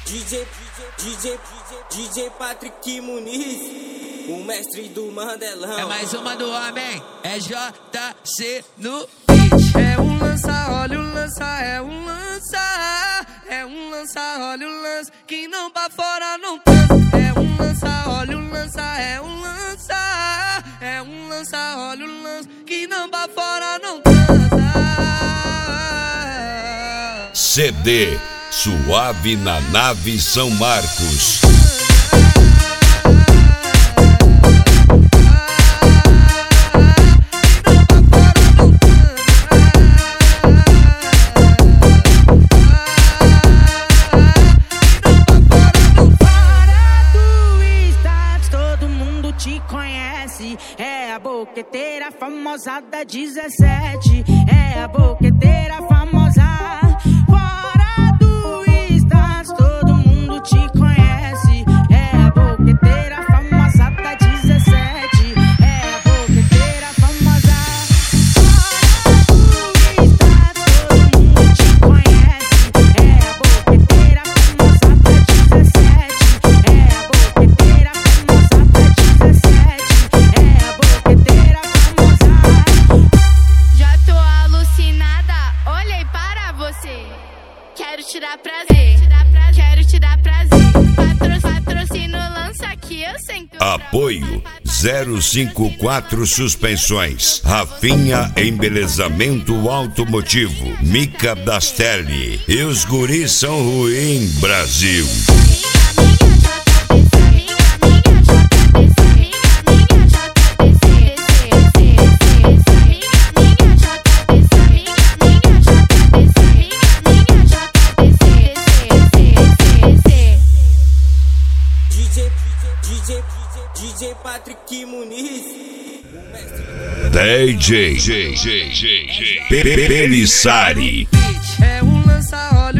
DJ Patrick Muniz, o mestre do Mandelão. É mais uma do homem, é JC no beat. É um lança, olha o lança, é um lança. É um lança, olha o lança, que não pra fora não cansa. É um lança, olha o lança, é um lança. É um lança, olha o lança, que não pra fora não cansa. CD Suave na Nave São Marcos. É a boqueteira famosa da 17. É a boqueteira famosa. Fora do estado, todo mundo te conhece. É a boqueteira famosa da 17. É a boqueteira famosa. Fora do estado, todo mundo te conhece. É a boqueteira famosa da 17. É a boqueteira famosa da 17. Quero tirar prazer, quero tirar prazer. Patrocínio lança aqui, eu sento. Apoio 054 Suspensões, Rafinha Embelezamento Automotivo, Mica Dastelli e os guris são ruim, Brasil. DJ Patrick Muniz, DJ Pelissari. É um lança, olha